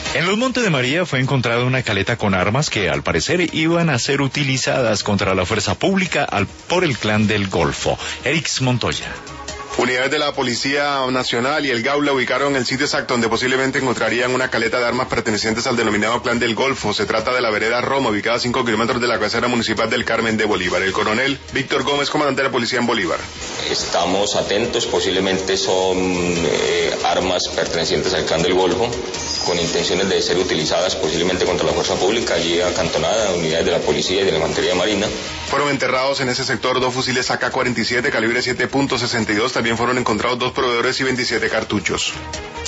En los Montes de María fue encontrada una caleta con armas que al parecer iban a ser utilizadas contra la fuerza pública por el Clan del Golfo. Erix Montoya. Unidades de la Policía Nacional y el Gaula ubicaron el sitio exacto donde posiblemente encontrarían una caleta de armas pertenecientes al denominado Clan del Golfo. Se trata de la vereda Roma, ubicada a 5 kilómetros de la cabecera municipal del Carmen de Bolívar. El coronel Víctor Gómez, comandante de la policía en Bolívar. Estamos atentos, posiblemente son armas pertenecientes al Clan del Golfo, con intenciones de ser utilizadas posiblemente contra la fuerza pública, allí acantonada, unidades de la policía y de la infantería marina. Fueron enterrados en ese sector 2 fusiles AK-47 calibre 7.62, también fueron encontrados 2 proveedores y 27 cartuchos.